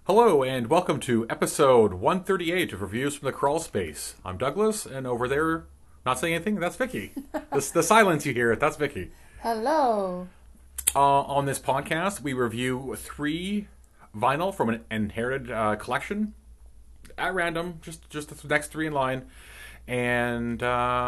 Hello and welcome to episode 138 of Reviews from the Crawl Space. I'm Douglas, and over there, not saying anything, that's Vicky. The silence you hear, that's Vicky. Hello. On this podcast, we review 3 vinyl from an inherited collection at random, just the next 3 in line. And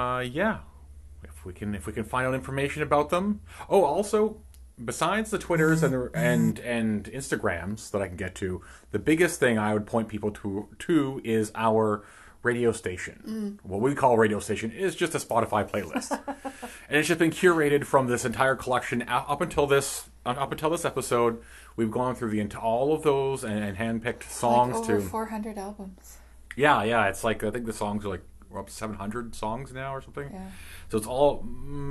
if we can find out information about them. Oh, also, besides the Twitters and Instagrams that I can get to, the biggest thing I would point people to is our radio station. What we call a radio station is just a Spotify playlist, and it's just been curated from this entire collection up until this episode. We've gone through all of those and handpicked songs like over to 400 albums. Yeah. It's like I think the songs are like we're up to 700 songs now or something. Yeah. So it's all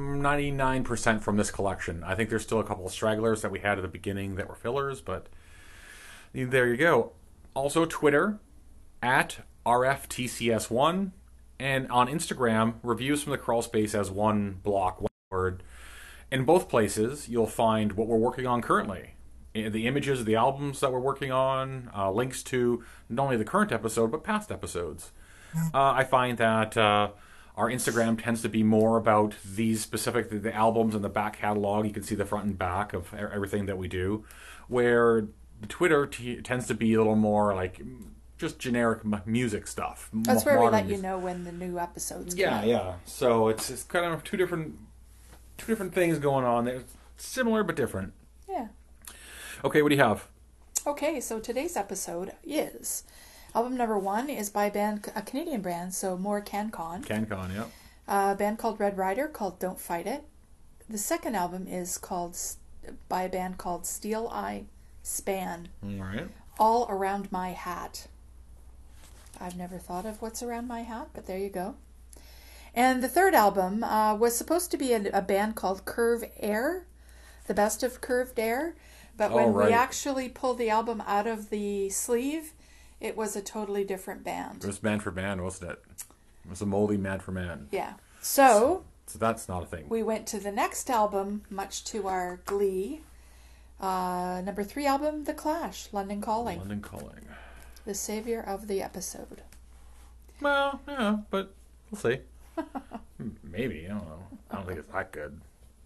99% from this collection. I think there's still a couple of stragglers that we had at the beginning that were fillers, but there you go. Also Twitter at RFTCS1, and on Instagram, Reviews from the Crawl Space as one block, one word. In both places, you'll find what we're working on currently. The images of the albums that we're working on, links to not only the current episode, but past episodes. I find that our Instagram tends to be more about these specific the albums and the back catalog. You can see the front and back of everything that we do, where the Twitter tends to be a little more like just generic music stuff. That's where we let you know when the new episodes come out. Yeah. So it's kind of two different things going on. They're similar but different. Yeah. Okay, what do you have? Okay, so today's episode is album number 1 is by a Canadian band, so more CanCon. CanCon, yeah. A band called Red Rider called Don't Fight It. The second album is by a band called Steel Eye Span. All right. All Around My Hat. I've never thought of what's around my hat, but there you go. And the third album was supposed to be a band called Curve Air, the best of Curved Air. But when we actually pulled the album out of the sleeve, it was a totally different band. It was Man for Man, wasn't it? It was a moldy Man for Man. Yeah. So that's not a thing. We went to the next album, much to our glee. Number 3 album, The Clash, London Calling. London Calling. The savior of the episode. Well, yeah, but we'll see. Maybe, I don't know. I don't think it's that good.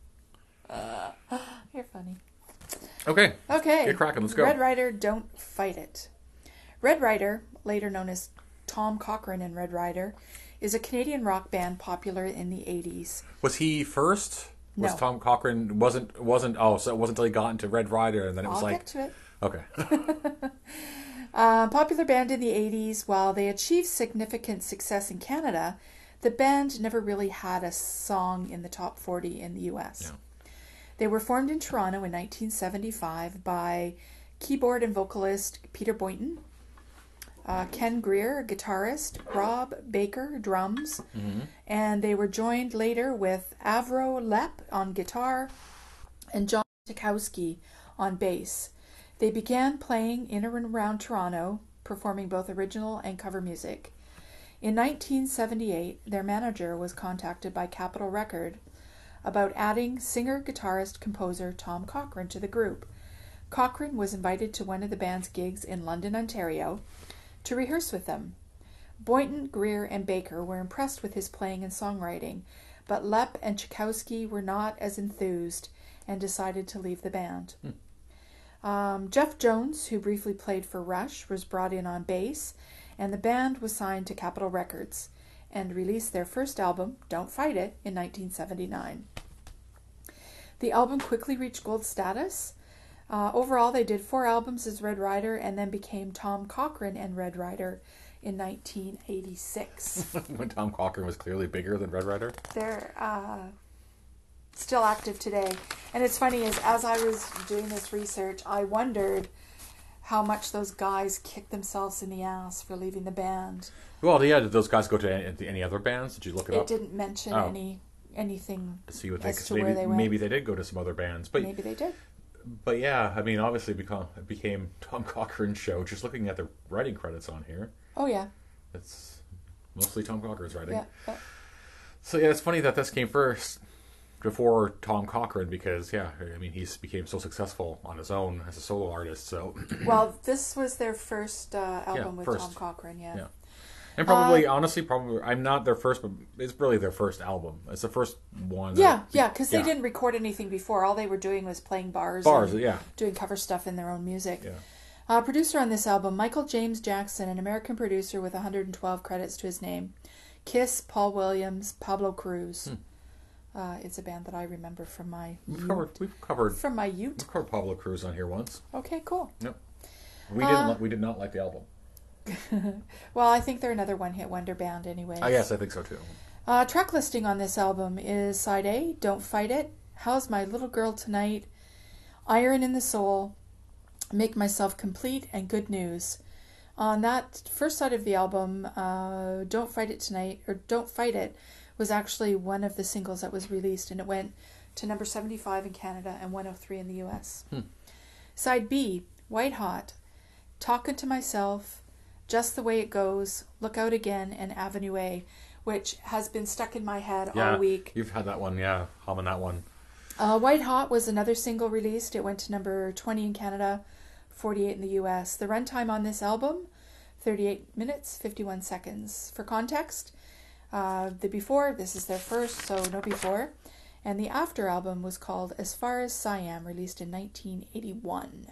You're funny. Okay. Okay. Get cracking, let's go. Red Rider, Don't Fight It. Red Rider, later known as Tom Cochrane and Red Rider, is a Canadian rock band popular in the 80s. Was he first? No. Was Tom Cochrane wasn't so it wasn't until he got into Red Rider and then it was I'll get to it. Okay. Popular band in the 80s. While they achieved significant success in Canada, the band never really had a song in the top 40 in the US. Yeah. They were formed in Toronto in 1975 by keyboard and vocalist Peter Boynton, Ken Greer, guitarist, Rob Baker, drums, and they were joined later with Avro Lepp on guitar and John Tikowski on bass. They began playing in and around Toronto, performing both original and cover music. In 1978, their manager was contacted by Capitol Record about adding singer, guitarist, composer Tom Cochrane to the group. Cochrane was invited to one of the band's gigs in London, Ontario, to rehearse with them. Boynton, Greer, and Baker were impressed with his playing and songwriting, but Lepp and Tchaikovsky were not as enthused and decided to leave the band. Jeff Jones, who briefly played for Rush, was brought in on bass, and the band was signed to Capitol Records and released their first album, Don't Fight It, in 1979. The album quickly reached gold status. Overall, they did 4 albums as Red Rider and then became Tom Cochrane and Red Rider in 1986. When Tom Cochrane was clearly bigger than Red Rider? They're still active today. And it's funny, as I was doing this research, I wondered how much those guys kicked themselves in the ass for leaving the band. Well, yeah, did those guys go to any other bands? Did you look it up? It didn't mention anything to see what as to where they went. Maybe they did go to some other bands. But maybe they did. But yeah, I mean, obviously it became Tom Cochrane's show. Just looking at the writing credits on here. Oh, yeah. It's mostly Tom Cochrane's writing. Yeah. So yeah, it's funny that this came first. before Tom Cochrane because, yeah, I mean, he's became so successful on his own as a solo artist. So, Well, this was their first album with first. Tom Cochrane, yeah. And probably, honestly, I'm not their first, but it's really their first album. It's the first one. Yeah, because they didn't record anything before. All they were doing was playing bars, yeah. doing cover stuff in their own music. Yeah. Producer on this album, Michael James Jackson, an American producer with 112 credits to his name. Kiss, Paul Williams, Pablo Cruz. It's a band that I remember from my We've covered Pablo Cruz on here once. Okay, cool. Yep. We did not like the album. Well, I think they're another one-hit wonder band anyway. Yes, I think so too. Track listing on this album is side A, Don't Fight It, How's My Little Girl Tonight, Iron in the Soul, Make Myself Complete, and Good News. On that first side of the album, Don't Fight It was actually one of the singles that was released, and it went to number 75 in Canada and 103 in the US. Side B, White Hot, Talkin' to Myself, Just the Way It Goes, Look Out Again, and Avenue A, which has been stuck in my head all week. You've had that one, humming that one. White Hot was another single released. It went to number 20 in Canada, 48 in the US. The runtime on this album, 38 minutes, 51 seconds. For context, the before, this is their first, so no before. And the after album was called As Far as Siam, released in 1981.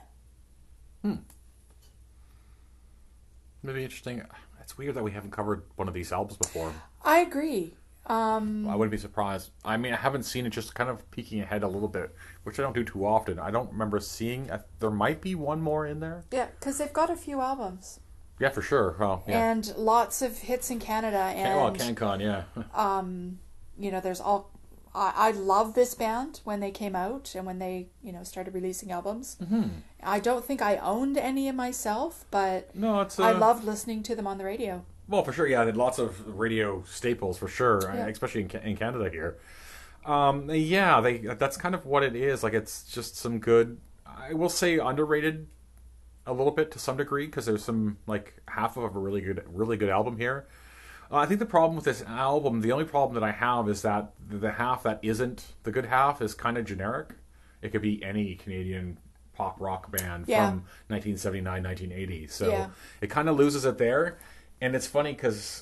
Maybe interesting. It's weird that we haven't covered one of these albums before. I agree. I wouldn't be surprised. I mean, I haven't seen it, just kind of peeking ahead a little bit, which I don't do too often. I don't remember seeing. There might be one more in there. Yeah, because they've got a few albums. Yeah, for sure. Well, yeah. And lots of hits in Canada. And CanCon, yeah. There's all... I love this band when they came out and when they, started releasing albums. I don't think I owned any of myself, but I loved listening to them on the radio. Well, for sure, yeah. They had lots of radio staples, for sure, especially in Canada here. That's kind of what it is. Like, it's just some good, I will say underrated a little bit to some degree, because there's some, like, half of a really good album here. I think the problem with this album, the only problem that I have is that the half that isn't the good half is kind of generic. It could be any Canadian pop rock band from 1979, 1980. So it kind of loses it there. And it's funny because,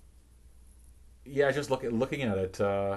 just looking at it, wow,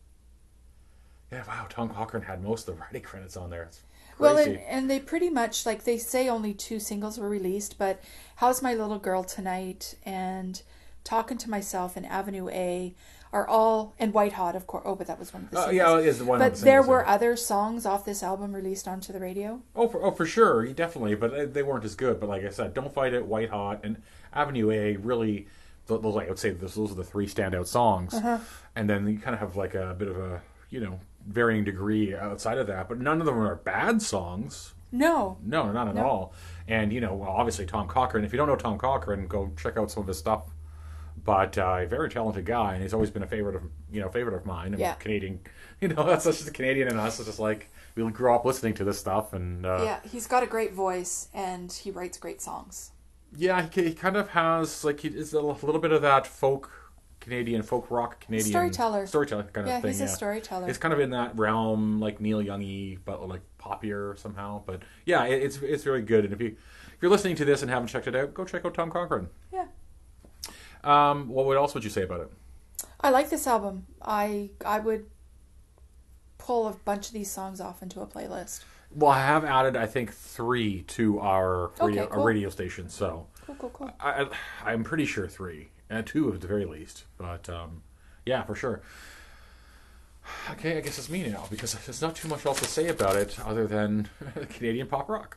Tom Cochrane had most of the writing credits on there. It's crazy. Well, and they pretty much, like, they say only 2 singles were released, but How's My Little Girl Tonight and Talking to Myself and Avenue A are all, and White Hot, of course. Oh, but that was one of the singles. It is the one. But there were other songs off this album released onto the radio. For sure, definitely. But they weren't as good. But like I said, Don't Fight It, White Hot, and Avenue A really, those, I would say those are the 3 standout songs. And then you kind of have like a bit of a, varying degree outside of that. But none of them are bad songs. No, not at all. And obviously Tom Cochrane. If you don't know Tom Cochrane, go check out some of his stuff. But a very talented guy, and he's always been a favorite of mine. And Canadian, that's just the Canadian in us. It's just like we grew up listening to this stuff, and he's got a great voice, and he writes great songs. Yeah, he kind of has it's a little bit of that folk rock Canadian storyteller kind of thing. He's a storyteller. It's kind of in that realm, like Neil Youngy, but like poppier somehow. But yeah, it's very good. And if you're listening to this and haven't checked it out, go check out Tom Cochrane. Yeah. What else would you say about it? I like this album. I would pull a bunch of these songs off into a playlist. Well, I have added, I think, 3 to our radio station. So Cool. I'm pretty sure 3, and 2 at the very least. But yeah, for sure. Okay, I guess it's me now, because there's not too much else to say about it other than Canadian pop rock.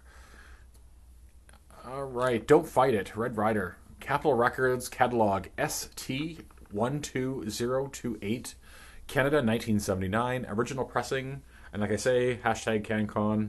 All right, Don't Fight It, Red Rider. Capitol Records catalog ST12028, Canada 1979, original pressing, and like I say, #CanCon.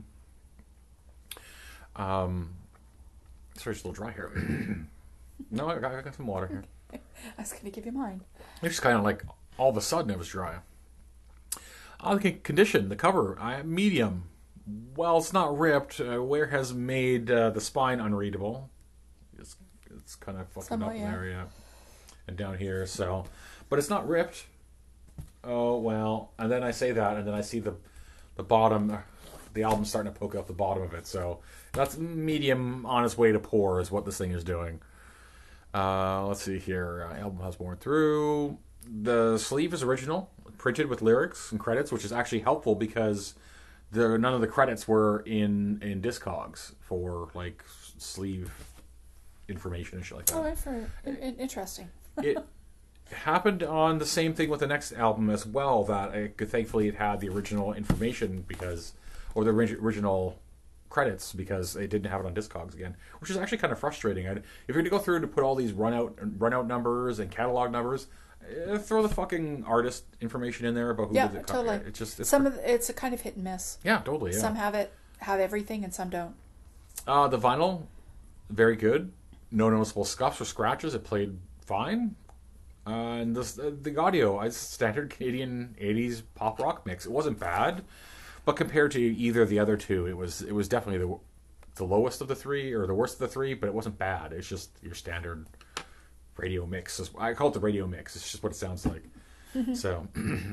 Sorry, it's a little dry here. No, I got some water here. I was going to give you mine. It's just kind of like all of a sudden it was dry. The condition, the cover, medium. Well, it's not ripped. Wear has made the spine unreadable. It's kind of fucking up in there, and down here. So, but it's not ripped. oh well. And then I say that, and then I see the bottom, the album's starting to poke out the bottom of it. So that's medium on its way to poor is what this thing is doing. Let's see here. Album has worn through. The sleeve is original, printed with lyrics and credits, which is actually helpful because none of the credits were in Discogs for like sleeve information and shit like that. Oh, interesting. It happened on the same thing with the next album as well. Thankfully it had the original information or the original credits because they didn't have it on Discogs again, which is actually kind of frustrating. If you're going to go through to put all these run out numbers and catalog numbers, throw the fucking artist information in there about who did the totally. It's a kind of hit and miss. Yeah, totally. Yeah. Some have everything and some don't. The vinyl, very good. No noticeable scuffs or scratches. It played fine. And the audio, it's standard Canadian 80s pop rock mix. It wasn't bad. But compared to either of the other two, it was definitely the lowest of the three, or the worst of the three, but it wasn't bad. It's just your standard radio mix. I call it the radio mix. It's just what it sounds like. So,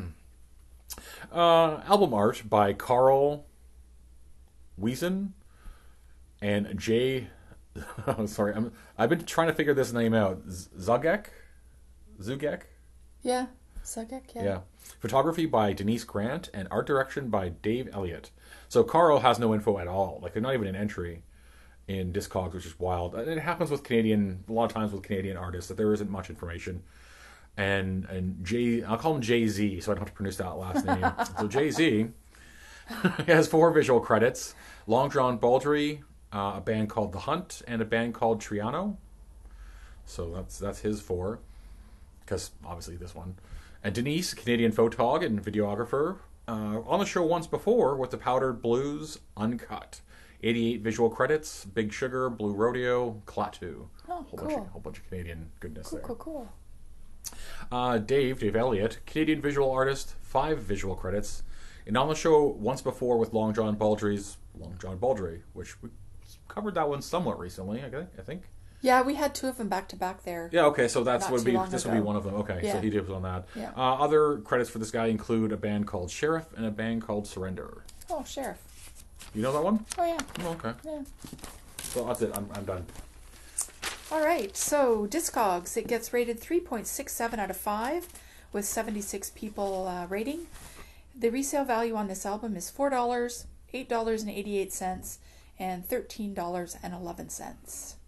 album art by Carl Wiesen and Jay. Sorry, I've been trying to figure this name out. Zugek? Yeah. Zugek, yeah. Photography by Denise Grant and art direction by Dave Elliott. So Carl has no info at all. Like, they're not even an entry in Discogs, which is wild. And it happens with a lot of times with Canadian artists, that there isn't much information. And I'll call him Jay-Z, so I don't have to pronounce that last name. So Jay-Z has 4 visual credits. Long John Baldry, a band called The Hunt, and a band called Triano. So that's his 4. Because, obviously, this one. And Denise, Canadian photog and videographer, on the show once before with the Powdered Blues Uncut. 88 visual credits, Big Sugar, Blue Rodeo, Klaatu. Oh, whole bunch of Canadian goodness there. Cool. Dave Elliott, Canadian visual artist, 5 visual credits. And on the show once before with Long John Baldry, which we covered that one somewhat recently, I think. Yeah, we had 2 of them back to back there. Yeah, okay, so this would be ago. one of them. Okay, yeah. So he did on that. Yeah. Other credits for this guy include a band called Sheriff and a band called Surrender. Oh, Sheriff. You know that one? Oh, yeah. Oh, okay. Yeah. So that's it. I'm done. All right, so Discogs, it gets rated 3.67 out of 5 with 76 people rating. The resale value on this album is $4, $8.88, and $13.11.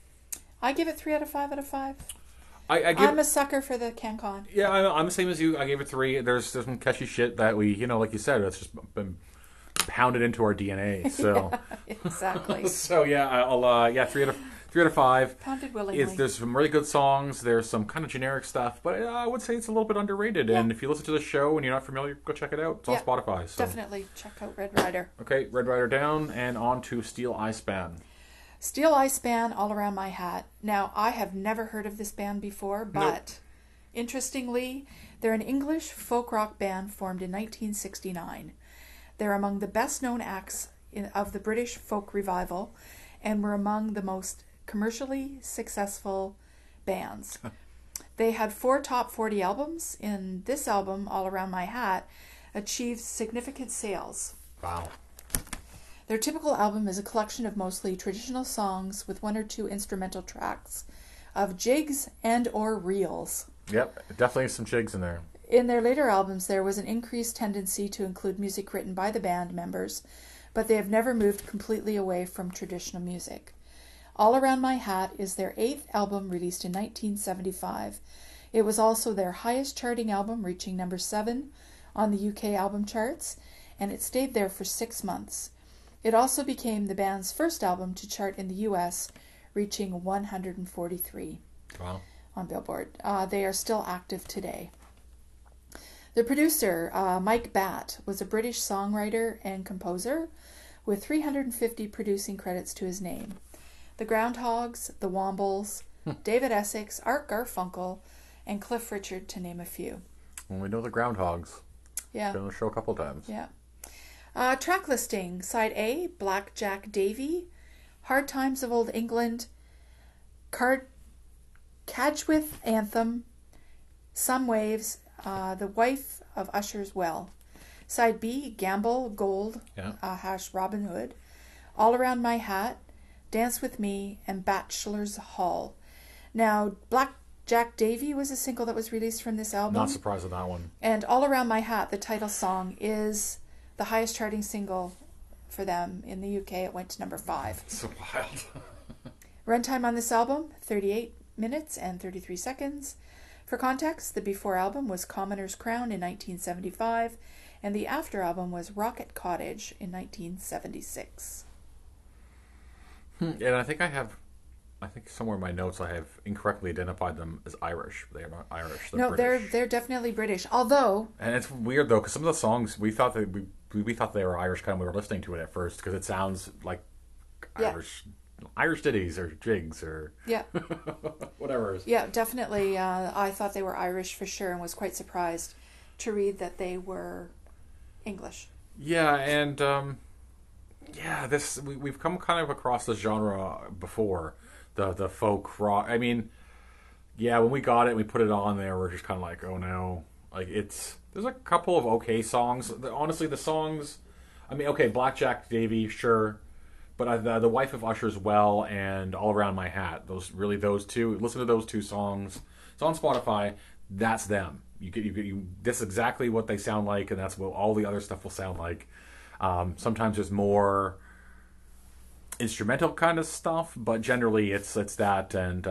I give it 3 out of 5 out of 5. I'm a sucker for the CanCon. Yeah, I'm the same as you. I gave it 3. There's some catchy shit that we, like you said, it's just been pounded into our DNA. So yeah, exactly. So yeah, I'll 3 out of 5. Pounded willingly. There's some really good songs. There's some kind of generic stuff, but I would say it's a little bit underrated. Yeah. And if you listen to the show and you're not familiar, go check it out. It's on Spotify. So. Definitely check out Red Rider. Okay, Red Rider down and on to Steel Eye Span. Steel Eye Span, All Around My Hat. Now, I have never heard of this band before, but interestingly, they're an English folk rock band formed in 1969. They're among the best-known acts of the British folk revival and were among the most commercially successful bands. They had 4 top 40 albums. In this album, All Around My Hat, achieved significant sales. Wow. Their typical album is a collection of mostly traditional songs with 1 or 2 instrumental tracks of jigs and or reels. Yep, definitely some jigs in there. In their later albums, there was an increased tendency to include music written by the band members, but they have never moved completely away from traditional music. All Around My Hat is their 8th album released in 1975. It was also their highest charting album, reaching number 7 on the UK album charts, and it stayed there for 6 months. It also became the band's first album to chart in the US, reaching 143 on Billboard. They are still active today. The producer, Mike Batt, was a British songwriter and composer with 350 producing credits to his name. The Groundhogs, the Wombles, David Essex, Art Garfunkel, and Cliff Richard, to name a few. Well, we know the Groundhogs. Yeah. Been on the show a couple times. Yeah. Track listing. Side A, Black Jack Davy, Hard Times of Old England, Cadgwith Anthem, Some Waves, The Wife of Usher's Well. Side B, Gamble, Gold, Yeah. hash Robin Hood. All Around My Hat, Dance With Me, and Bachelor's Hall. Now, Blackjack Davy was a single that was released from this album. Not surprised at that one. And All Around My Hat, the title song, is the highest charting single for them in the UK. It went to number 5. So wild. Runtime on this album, 38 minutes and 33 seconds. For context, the before album was Commoner's Crown in 1975, and the after album was Rocket Cottage in 1976. And I think somewhere in my notes I have incorrectly identified them as Irish. They are not Irish. They're No, British. they're definitely British. Although, And it's weird though, because some of the songs we thought they were Irish kind of when we were listening to it at first, because it sounds like Yeah. Irish ditties or jigs or yeah, whatever. yeah, definitely. I thought they were Irish for sure, and was quite surprised to read that they were English. Yeah, and we've come kind of across this genre before, the folk rock. I mean, yeah, when we got it, and we put it on there. We're just kind of like, oh no, like there's a couple of okay songs. Honestly, the songs, I mean, okay, Blackjack Davy, sure, but the Wife of Usher's Well and All Around My Hat, those two. Listen to those two songs. It's on Spotify. That's them. That's exactly what they sound like, and that's what all the other stuff will sound like. Sometimes there's more instrumental kind of stuff, but generally it's that. And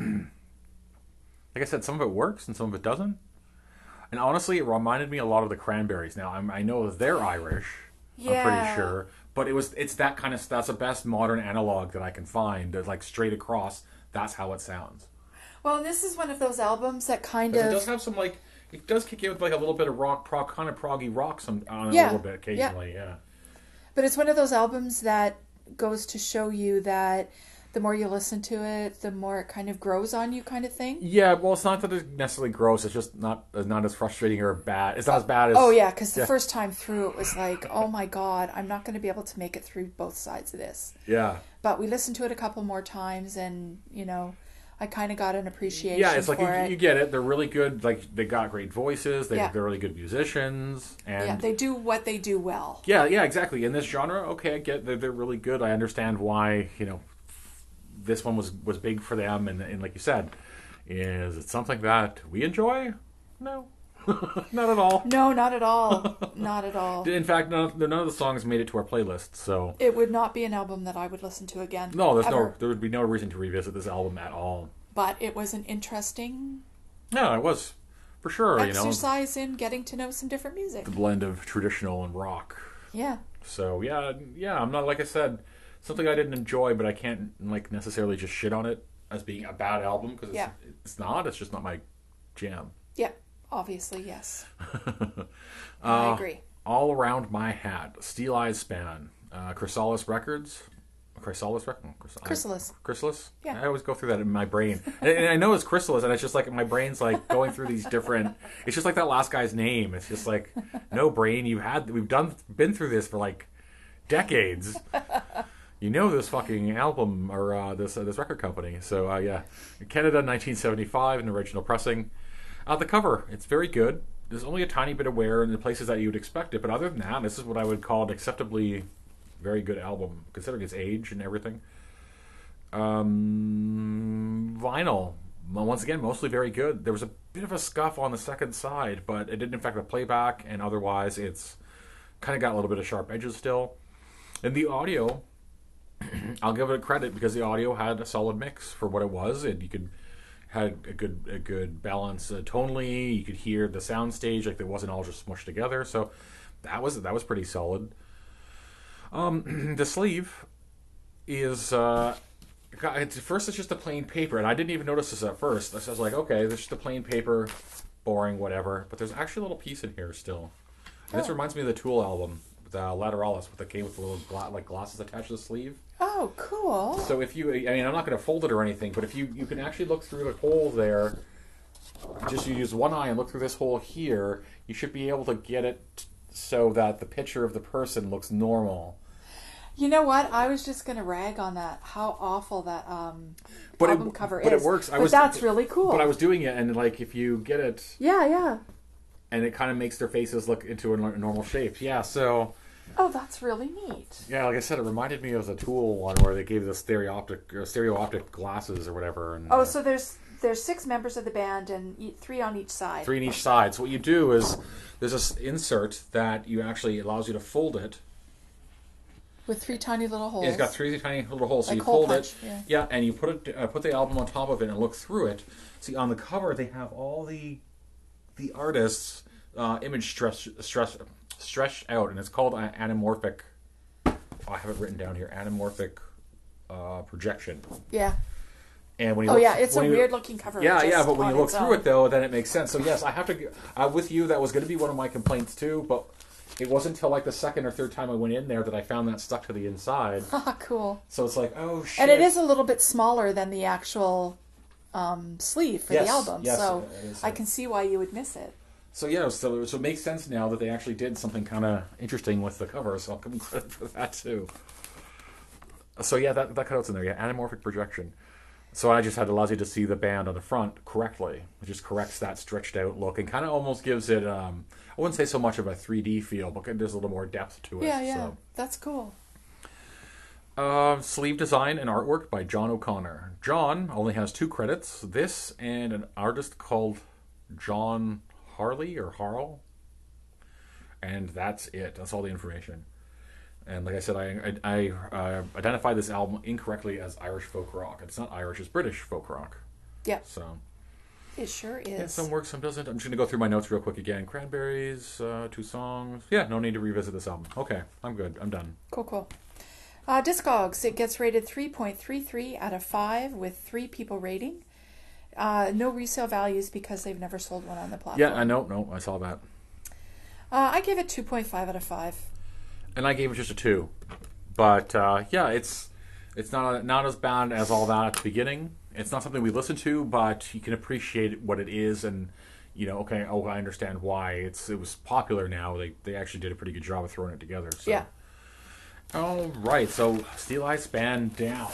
like I said, some of it works and some of it doesn't. And honestly, it reminded me a lot of the Cranberries. Now I know they're Irish. Yeah. I'm pretty sure, but it's that kind of. That's the best modern analog that I can find. That's like straight across. That's how it sounds. Well, this is one of those albums that kind It of does have some it does kick in with like a little bit of kind of proggy rock a little bit occasionally. Yeah. But it's one of those albums that goes to show you that the more you listen to it, the more it kind of grows on you, kind of thing. Yeah, well, it's not that it's necessarily gross. It's just not as frustrating or bad. It's not as bad as. Oh yeah, because the first time through, it was like, oh my god, I'm not going to be able to make it through both sides of this. Yeah. But we listened to it a couple more times, and I kind of got an appreciation. Yeah, it's like for you get it. They're really good. Like they got great voices. They're really good musicians, and yeah, they do what they do well. Yeah, exactly. In this genre, okay, I get they're really good. I understand why this one was big for them, and like you said, is it something that we enjoy? No, not at all. No, not at all. Not at all. In fact, none of the songs made it to our playlist. So It would not be an album that I would listen to again. no, ever. there would be no reason to revisit this album at all. But it was an interesting No, it was for sure. exercise in getting to know some different music. The blend of traditional and rock. Yeah. So yeah, I'm not, like I said, something I didn't enjoy, but I can't necessarily just shit on it as being a bad album, because it's not. It's just not my jam. Yeah. Obviously, yes. I agree. All Around My Hat, Steel Eyes Span, Chrysalis Records. Chrysalis? Yeah. I always go through that in my brain. And I know it's Chrysalis, and it's just like my brain's like going through these different. It's just like that last guy's name. It's just like, no, brain, we've been through this for like decades. This fucking album or this record company. So yeah, Canada, 1975, an original pressing. The cover, it's very good. There's only a tiny bit of wear in the places that you would expect it, but other than that, this is what I would call an acceptably very good album, considering its age and everything. Vinyl, once again, mostly very good. There was a bit of a scuff on the second side, but it didn't affect the playback, and otherwise it's kind of got a little bit of sharp edges still. And the audio, I'll give it credit, because the audio had a solid mix for what it was, and you had a good balance tonally. You could hear the sound stage, like it wasn't all just smushed together. So that was pretty solid. The sleeve is first it's just a plain paper, and I didn't even notice this at first. I was like, okay, this is just a plain paper, boring, whatever. But there's actually a little piece in here still. And this reminds me of the Tool album, the Lateralis, that came with the little glasses attached to the sleeve. Oh, cool. So if I'm not going to fold it or anything, but if you can actually look through the hole there, just you use one eye and look through this hole here, you should be able to get it so that the picture of the person looks normal. You know what? I was just going to rag on that. How awful that album cover is. But it works. That's really cool. But I was doing it, and like if you get it... Yeah. and it kind of makes their faces look into a normal shape. Yeah, so Oh, that's really neat. yeah, like I said, it reminded me of the Tool one where they gave the stereo optic glasses or whatever. And, Oh, so there's 6 members of the band and 3 on each side. 3 on each side. So what you do is there's this insert that you actually allows you to fold it. With 3 tiny little holes. It's got 3 tiny little holes. So Like you hole fold punch, it, yeah. and you put the album on top of it and look through it. See, on the cover they have all the artist's image stretched out, and it's called anamorphic. I have it written down here. Anamorphic projection. Yeah. And when you Oh, look, yeah, it's a when you- weird-looking cover. Yeah, just yeah, but when on you look its through own. it, though, then it makes sense. So, yes, I have to... with you, that was going to be one of my complaints, too, but it wasn't until, like, the second or third time I went in there that I found that stuck to the inside. Ah, cool. So it's like, oh, shit. And it is a little bit smaller than the actual sleeve for Yes, the album, yes, so it is. I can see why you would miss it. So, yeah, so it makes sense now that they actually did something kind of interesting with the cover, so I'll give them credit for that, too. So, yeah, that cutout's in there. Yeah, anamorphic projection. So I just had allows you to see the band on the front correctly. It just corrects that stretched out look and kind of almost gives it, I wouldn't say so much of a 3D feel, but there's a little more depth to it. Yeah, yeah, So. that's cool. Sleeve design and artwork by John O'Connor. John only has 2 credits. This and an artist called John Harley or Harl. And that's it. That's all the information. And like I said, I identified this album incorrectly as Irish folk rock. It's not Irish, it's British folk rock. Yeah, So, it sure is. yeah, some works, some doesn't. I'm just going to go through my notes real quick again. Cranberries, 2 songs. Yeah, no need to revisit this album. Okay, I'm good. I'm done. Cool, cool. Discogs, it gets rated 3.33 out of 5 with 3 people rating. No resale values because they've never sold one on the platform. Yeah, I know. No, I saw that. I gave it 2.5 out of 5. And I gave it just a 2. But, yeah, it's not as bad as all that at the beginning. It's not something we listen to, but you can appreciate what it is and, you know, okay, I understand why. It was popular now. They actually did a pretty good job of throwing it together. So. Yeah. All right, so Steel Eye Span down.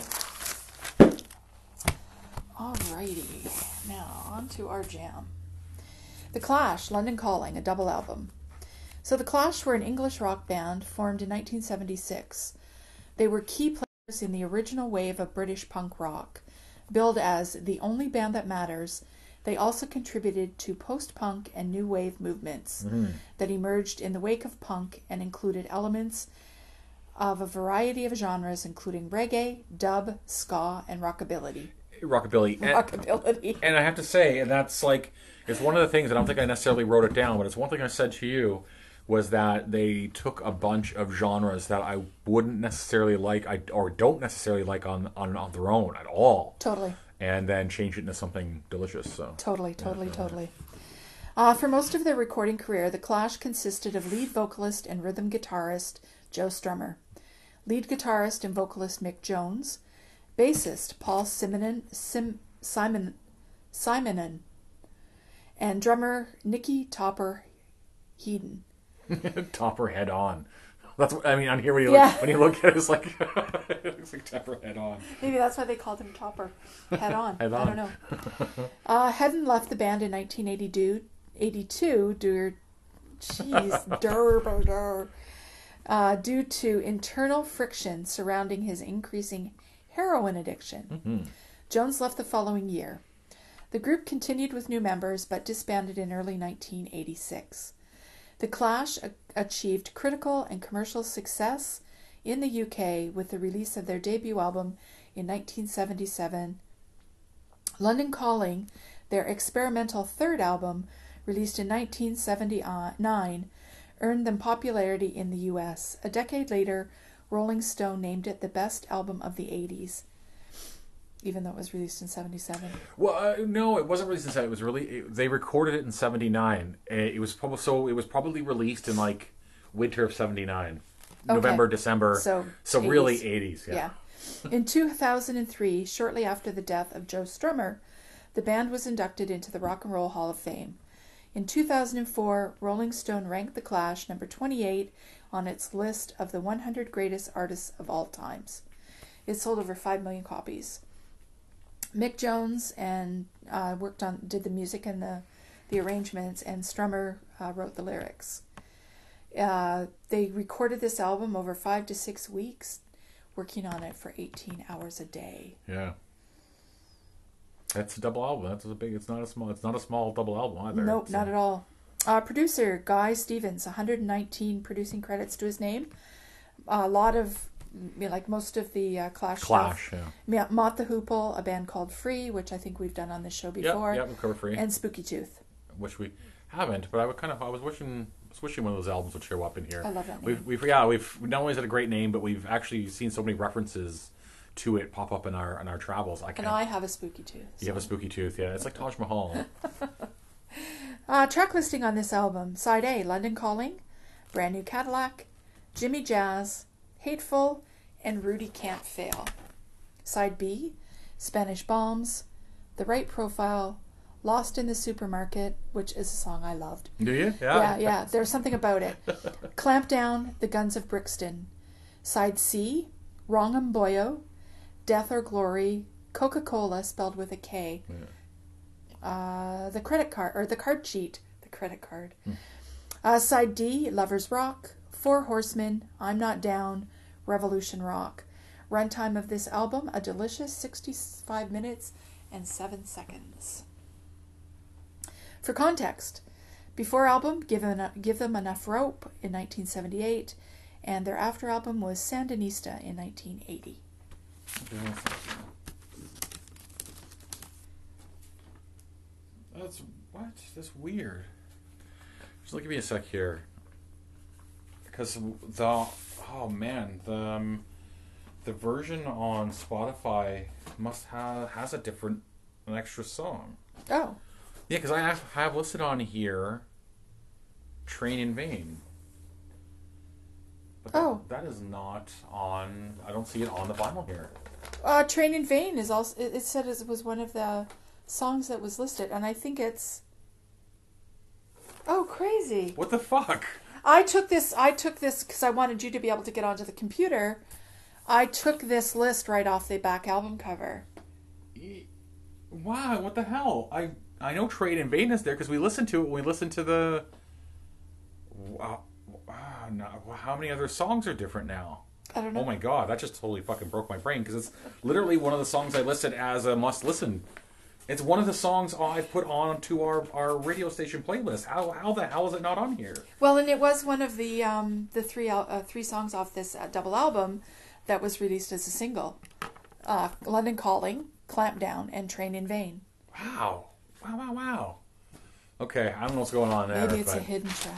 Alrighty, now on to our jam. The Clash, London Calling, a double album. So The Clash were an English rock band formed in 1976. They were key players in the original wave of British punk rock. Billed as the only band that matters, they also contributed to post-punk and new wave movements that emerged in the wake of punk and included elements of a variety of genres, including reggae, dub, ska, and rockabilly. Rockabilly. And I have to say, and that's like, it's one of the things, I don't think I necessarily wrote it down, but it's one thing I said to you, was that they took a bunch of genres that I wouldn't necessarily like, or don't necessarily like on their own at all. Totally. And then changed it into something delicious. So Totally. For most of their recording career, The Clash consisted of lead vocalist and rhythm guitarist Joe Strummer, lead guitarist and vocalist Mick Jones, bassist Paul Simonon, and drummer Nicky Topper Headon. Topper Head On. That's what I mean. On here, when you look at it, it's like it looks like Topper Head On. Maybe that's why they called him Topper Head On. Head On. I don't know. Headon left the band in 1982 due to internal friction surrounding his increasing heroin addiction. Jones left the following year. The group continued with new members but disbanded in early 1986. The Clash achieved critical and commercial success in the UK with the release of their debut album in 1977. London Calling, their experimental third album, released in 1979, earned them popularity in the US. A decade later, Rolling Stone named it the best album of the 80s, even though it was released in 77. Well, no, it wasn't released in 77. It was they recorded it in 79. It was probably released in like winter of 79. November, December. So 80s. Really 80s, yeah. In 2003, shortly after the death of Joe Strummer, the band was inducted into the Rock and Roll Hall of Fame. In 2004, Rolling Stone ranked The Clash number 28 on its list of the 100 greatest artists of all times. It sold over 5 million copies. Mick Jones did the music and the the arrangements, and Strummer wrote the lyrics. They recorded this album over 5 to 6 weeks, working on it for 18 hours a day. Yeah. That's a double album. That's a big. It's not a small double album either. Nope, not at all. Producer Guy Stevens, 119 producing credits to his name. A lot of, like most of the Clash stuff. Yeah. Mott the Hoople, a band called Free, which I think we've done on this show before. Yeah, we've covered Free. And Spooky Tooth, which we haven't, but I was wishing one of those albums would show up in here. I love that name. We've not only is it a great name, but we've actually seen so many references to it pop up in our travels. I have a Spooky Tooth. You have a Spooky Tooth, yeah. It's like Taj Mahal. Track listing on this album: Side A, London Calling, Brand New Cadillac, Jimmy Jazz, Hateful, and Rudy Can't Fail. Side B, Spanish Bombs, The Right Profile, Lost in the Supermarket, which is a song I loved. Do you? Yeah. Yeah. There's something about it. Clamp Down, The Guns of Brixton. Side C, Wrong'em Boyo, Death or Glory, Coca-Cola spelled with a K. Yeah. The credit card, or the card sheet, the credit card. Side D, Lovers Rock, Four Horsemen, I'm Not Down, Revolution Rock. Runtime of this album, a delicious 65 minutes and 7 seconds. For context, before album, Give Them Enough Rope in 1978, and their after album was Sandinista in 1980. That's weird. Just give me a sec here, because the version on Spotify has an extra song. Oh. Yeah, because I have listed on here Train in Vain. But that is not on. I don't see it on the vinyl here. Train in Vain is also. It said it was one of the songs that was listed, and I think it's. Oh, crazy! What the fuck? I took this because I wanted you to be able to get onto the computer. I took this list right off the back album cover. Wow! What the hell? I know Train in Vain is there because we listened to it when we listened to the. How many other songs are different now? I don't know. Oh my god, that just totally fucking broke my brain because it's literally one of the songs I listed as a must listen. It's one of the songs I've put on to our radio station playlist. How the hell is it not on here? Well, and it was one of the three songs off this double album that was released as a single. London Calling, Clamp Down, and Train in Vain. Wow. Okay, I don't know what's going on there. Maybe it's a hidden track.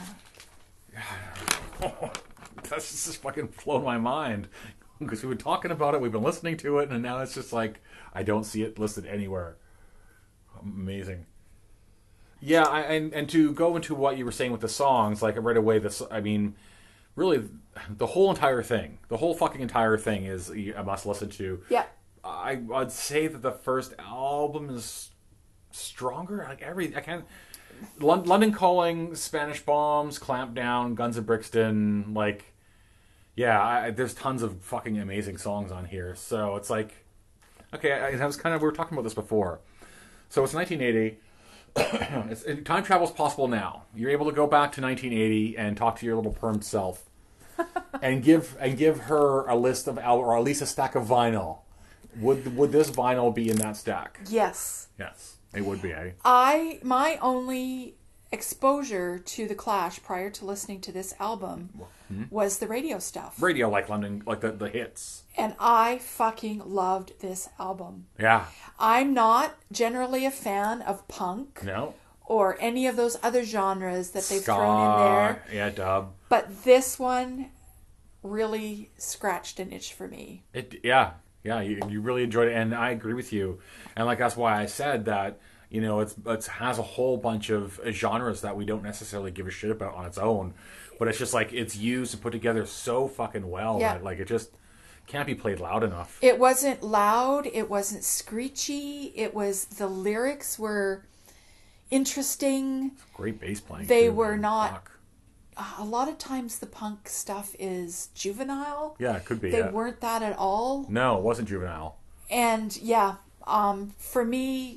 That's just fucking blown my mind. Because we've been talking about it, we've been listening to it, and now it's just like, I don't see it listed anywhere. Amazing. Yeah, and to go into what you were saying with the songs, like right away, really, the whole fucking entire thing is a must listen to. Yeah. I'd say that the first album is stronger. London Calling, Spanish Bombs, Clamp Down, Guns of Brixton, there's tons of fucking amazing songs on here. So it's like, okay, we were talking about this before. So it's 1980. Time travel's possible now. You're able to go back to 1980 and talk to your little permed self, and give her a list of or at least a stack of vinyl. Would this vinyl be in that stack? Yes. Yes. It would be, eh? My only exposure to The Clash prior to listening to this album was the radio stuff. Radio, like London, like the hits. And I fucking loved this album. Yeah. I'm not generally a fan of punk. No. Or any of those other genres that they've thrown in there. Yeah, dub. But this one really scratched an itch for me. Yeah, you really enjoyed it, and I agree with you. And that's why I said that, it has a whole bunch of genres that we don't necessarily give a shit about on its own, but it's just it's used and put together so fucking well that it just can't be played loud enough. It wasn't loud, it wasn't screechy, the lyrics were interesting. Great bass playing. They were not... Rock. A lot of times the punk stuff is juvenile. Yeah, it could be. They weren't that at all. No, it wasn't juvenile. And for me,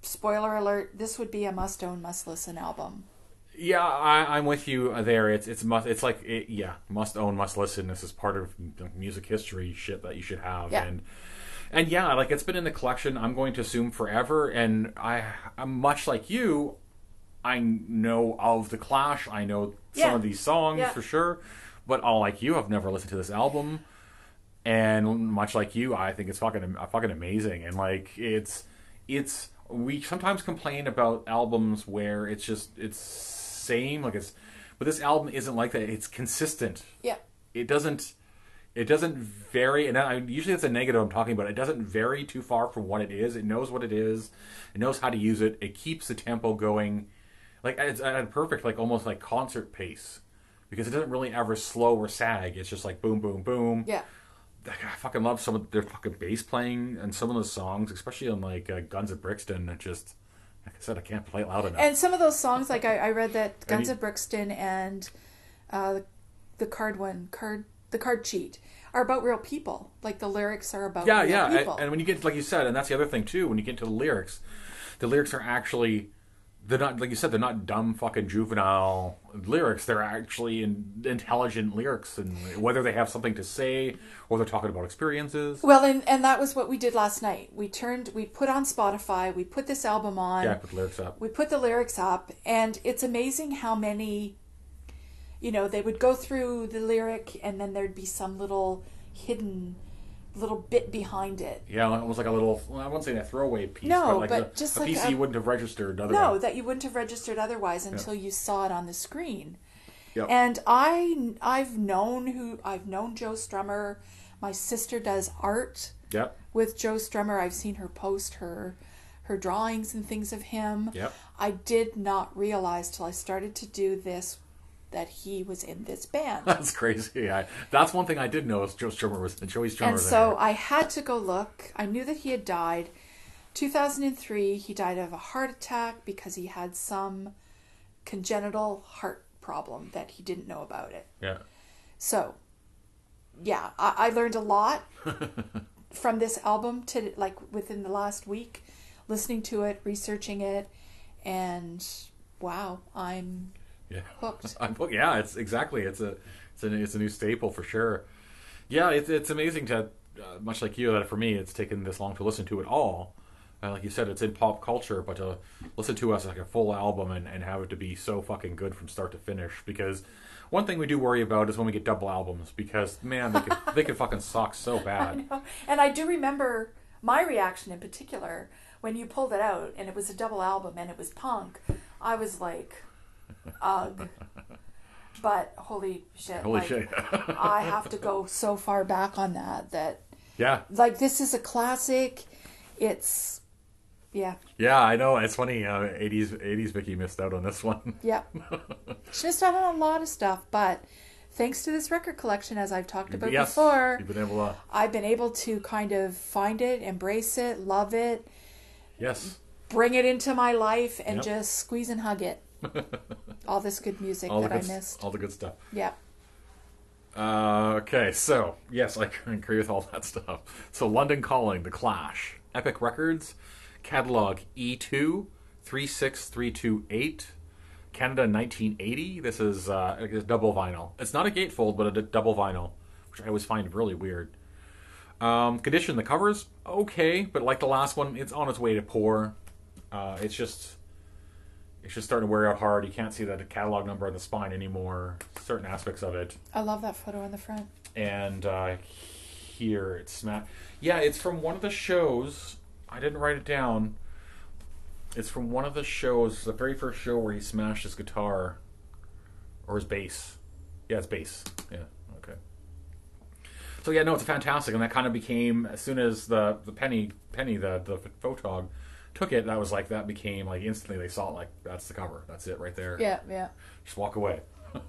spoiler alert, this would be a must own, must listen album. Yeah, I'm with you there. It's like must own, must listen. This is part of the music history shit that you should have. Yeah. And yeah, like it's been in the collection. I'm going to assume forever. And I'm much like you. I know of the Clash. I know some of these songs for sure. But all like you, I've never listened to this album. And much like you, I think it's fucking amazing. And like we sometimes complain about albums where it's same, like but this album isn't like that. It's consistent. Yeah. It doesn't vary, and usually that's a negative I'm talking about. It doesn't vary too far from what it is. It knows what it is. It knows how to use it. It keeps the tempo going, like it's at a perfect, like almost like concert pace, because it doesn't really ever slow or sag. It's just like boom, boom, boom. Yeah. I fucking love some of their fucking bass playing and some of those songs, especially on like Guns at Brixton. It just, like I said, I can't play it loud enough. And some of those songs, like I read that Guns at Brixton and the card cheat are about real people. Like the lyrics are about real people. And when you get, like you said, and that's the other thing too, when you get to the lyrics are actually, they're not, like you said, they're not dumb fucking juvenile lyrics. They're actually intelligent lyrics, and whether they have something to say or they're talking about experiences. Well, and that was what we did last night. We put on Spotify, we put this album on. Yeah, put the lyrics up. We put the lyrics up, and it's amazing how many, they would go through the lyric and then there'd be some little hidden little bit behind it. Yeah, almost like a little, I wouldn't say a throwaway piece, but just a like piece you wouldn't have registered otherwise. No, that you wouldn't have registered otherwise until you saw it on the screen. Yep. And I've known Joe Strummer. My sister does art with Joe Strummer. I've seen her post her drawings and things of him. Yep. I did not realize till I started to do this that he was in this band. That's crazy. That's one thing I did know is Joey Strummer was there. And so I had to go look. I knew that he had died. 2003, he died of a heart attack because he had some congenital heart problem that he didn't know about it. Yeah. So, yeah, I learned a lot from this album within the last week, listening to it, researching it, and wow, I'm hooked. I'm hooked. Yeah, it's a new staple for sure. Yeah, it's amazing to much like you that for me it's taken this long to listen to it all. Like you said, it's in pop culture, but to listen to us like a full album and have it to be so fucking good from start to finish. Because one thing we do worry about is when we get double albums, because man, they could fucking suck so bad. I know. And I do remember my reaction in particular when you pulled it out and it was a double album and it was punk. I was like, ugh. But holy shit. I have to go so far back on that. Yeah. Like, this is a classic. It's, yeah. Yeah, I know. It's funny. 80s Vicky missed out on this one. Yeah. She missed out on a lot of stuff, but thanks to this record collection, as I've talked about before, I've been able to kind of find it, embrace it, love it. Yes. Bring it into my life and just squeeze and hug it. All this good music that I missed. All the good stuff. Yeah. Okay, so, yes, I agree with all that stuff. So, London Calling, The Clash, Epic Records, catalog E2, 36328, Canada 1980. This is a double vinyl. It's not a gatefold, but a double vinyl, which I always find really weird. Condition, the cover's okay, but like the last one, it's on its way to poor. It's just starting to wear out hard. You can't see the catalog number on the spine anymore. Certain aspects of it. I love that photo on the front. And here it's smashed. Yeah, it's from one of the shows. I didn't write it down. It's from one of the shows, the very first show where he smashed his guitar or his bass. Yeah, it's bass. Yeah, okay. So yeah, no, it's fantastic, and that kind of became, as soon as the Penny the photog took it, that became like instantly they saw it like that's the cover, that's it right there. Yeah. Just walk away.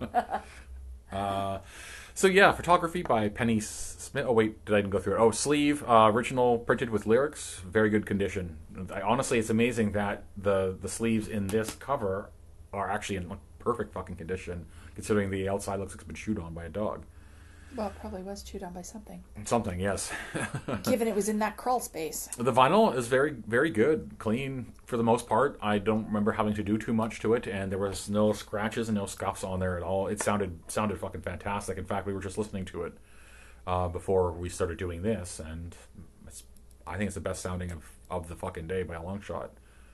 So yeah, photography by Penny Smith. Oh wait, did I even go through it? Oh, sleeve, original printed with lyrics, very good condition. Honestly, it's amazing that the sleeves in this cover are actually in perfect fucking condition, considering the outside looks like it's been chewed on by a dog. Well, it probably was chewed on by something. Something, yes. Given it was in that crawl space. The vinyl is very, very good. Clean for the most part. I don't remember having to do too much to it, and there was no scratches and no scuffs on there at all. It sounded fucking fantastic. In fact, we were just listening to it before we started doing this, and I think it's the best sounding of the fucking day by a long shot.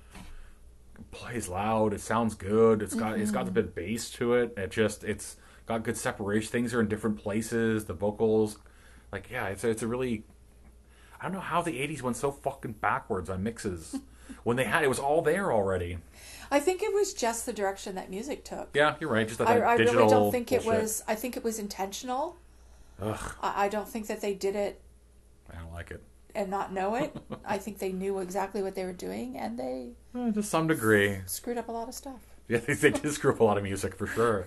It plays loud. It sounds good. It's got a bit of bass to it. It's got good separation. Things are in different places. The vocals, like, yeah, it's a really. I don't know how the '80s went so fucking backwards on mixes when it was all there already. I think it was just the direction that music took. Yeah, you're right. Just that I digital really don't think bullshit. it was. I think it was intentional. Ugh, I don't think that they did it I don't like it. and not know it. I think they knew exactly what they were doing, and they To some degree. screwed up a lot of stuff. Yeah, they did screw up a lot of music for sure.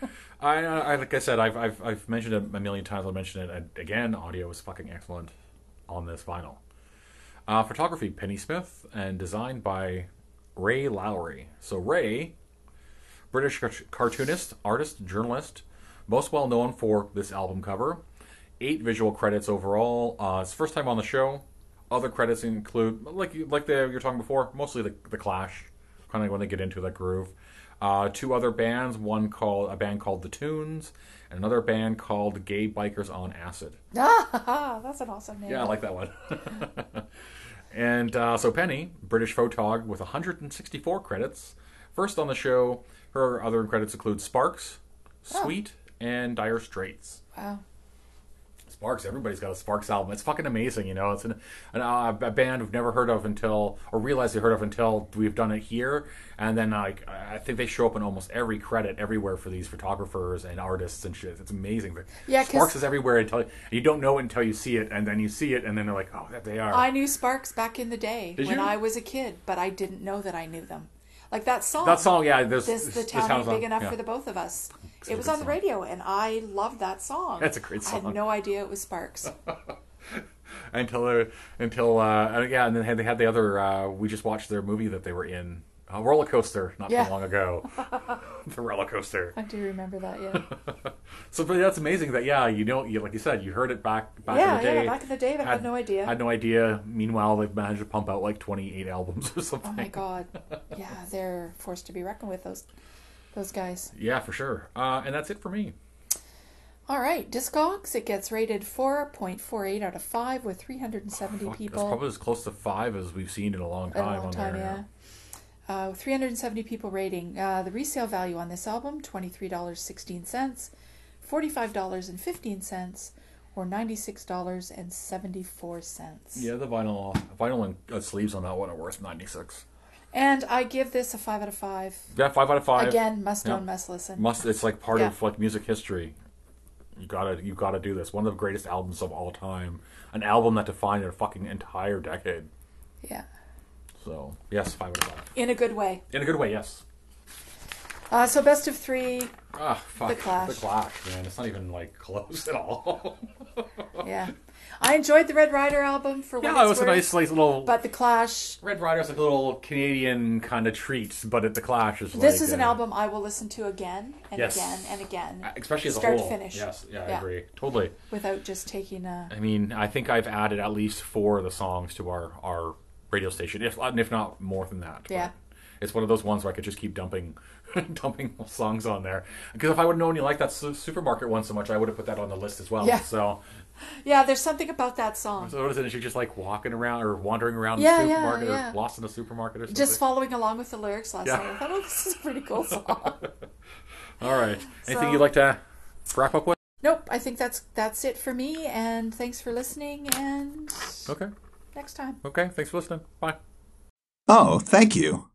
I like I said, I've mentioned it a million times. I'll mention it again. Audio is fucking excellent on this vinyl. Photography, Penny Smith, and designed by Ray Lowry. So Ray, British cartoonist, artist, journalist, most well known for this album cover. 8 visual credits overall. It's the first time on the show. Other credits include, like you're talking before, mostly the Clash, kind of when they get into that groove. 2 other bands, a band called The Tunes, and another band called Gay Bikers on Acid. Ah, that's an awesome name. Yeah, I like that one. And so Penny, British photog with 164 credits. First on the show, her other credits include Sparks, Sweet, and Dire Straits. Wow. Sparks, everybody's got a Sparks album. It's fucking amazing, you know. It's a band we've never heard of or realized they heard of until we've done it here. And then I think they show up in almost every credit everywhere for these photographers and artists and shit. It's amazing. Yeah, Sparks is everywhere until you don't know it until you see it, and then you see it, and then they're like, oh, that they are. I knew Sparks back in the day Did when you? I was a kid, but I didn't know that I knew them. Like that song. That song, yeah. The town ain't big enough yeah. for the both of us. It's It a was good on the song. radio, and I loved that song. That's a great I song. had no idea it was Sparks. And then they had the other. We just watched their movie that they were in, Roller Coaster, not Yeah. too long ago. The Roller Coaster. I do remember that, yeah. So, but that's amazing that like you said, you heard it back in Yeah, the day. yeah, back in the day, but had no idea. Had no idea. Meanwhile, they've managed to pump out like 28 albums or something. Oh my god. Yeah, they're forced to be reckoned with, those guys. Yeah, for sure. And that's it for me. All right, Discogs, it gets rated 4.48 out of 5 with 370 Fuck, people. That's probably as close to 5 as we've seen in a long In time. a long on time, there. yeah. 370 people rating. The resale value on this album, $23.16, $45.15, or $96.74. Yeah, the vinyl and sleeves on that one are worth 96. And I give this a 5 out of 5. Yeah, 5 out of 5. Again, must Yeah. own, must listen. It's like part Yeah. of like music history. You gotta do this. One of the greatest albums of all time. An album that defined a fucking entire decade. Yeah. So yes, 5 out of 5. In a good way. In a good way, yes. So best of 3, Ah, fuck. The Clash. The Clash, man. It's not even like close at all. yeah. I enjoyed the Red Rider album for what Yeah, it it's was a worth, nice like little. but the Clash. Red Rider's like a little Canadian kind of treat, but at the Clash is This like, is an album I will listen to again and Yes. again and again, especially as start a to whole. finish. Yes, yeah, I Yeah. agree, totally. without just taking a. I mean, I think I've added at least 4 of the songs to our radio station, if not more than that. Yeah. But it's one of those ones where I could just keep dumping songs on there. Because if I would have known you liked that supermarket one so much, I would have put that on the list as well. Yeah. So Yeah, there's something about that song. what is it? Is she just like walking around or wandering around Yeah, the yeah, supermarket yeah. or lost in the supermarket or something? Just following along with the lyrics last Yeah. night. I thought, oh, this is a pretty cool song. All right. Anything So- you'd like to wrap up with? Nope, I think that's it for me, and thanks for listening, and Okay. next time. Okay. Thanks for listening. Bye. Oh, thank you.